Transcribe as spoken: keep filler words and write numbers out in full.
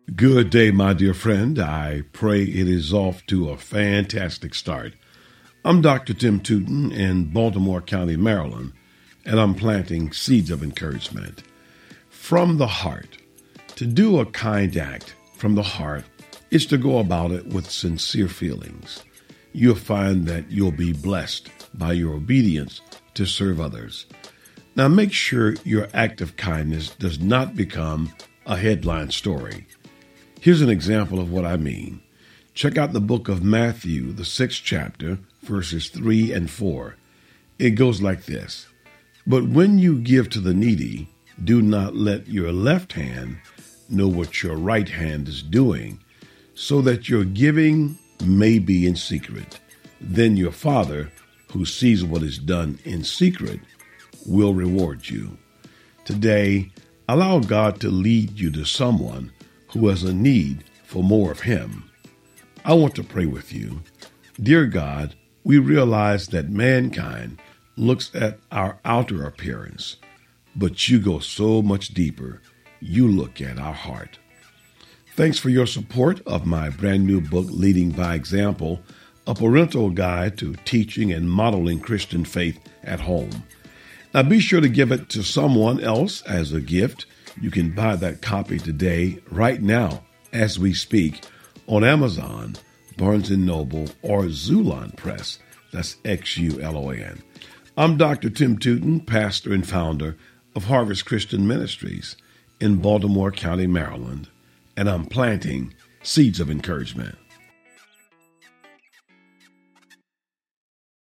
Good day, my dear friend. I pray it is off to a fantastic start. I'm Doctor Tim Tootin in Baltimore County, Maryland, and I'm planting seeds of encouragement. From the heart. To do a kind act from the heart is to go about it with sincere feelings. You'll find that you'll be blessed by your obedience to serve others. Now make sure your act of kindness does not become a headline story. Here's an example of what I mean. Check out the book of Matthew, the sixth chapter, verses three and four. It goes like this. But when you give to the needy, do not let your left hand know what your right hand is doing, so that your giving may be in secret. Then your Father, who sees what is done in secret, will reward you. Today, allow God to lead you to someone who has a need for more of Him. I want to pray with you. Dear God, we realize that mankind looks at our outer appearance, but you go so much deeper. You look at our heart. Thanks for your support of my brand new book, Leading by Example, a parental guide to teaching and modeling Christian faith at home. Now be sure to give it to someone else as a gift. You can buy that copy today, right now, as we speak, on Amazon, Barnes and Noble, or Xulon Press. That's X U L O N. I'm Doctor Tim Tootin, pastor and founder of Harvest Christian Ministries in Baltimore County, Maryland, and I'm planting seeds of encouragement.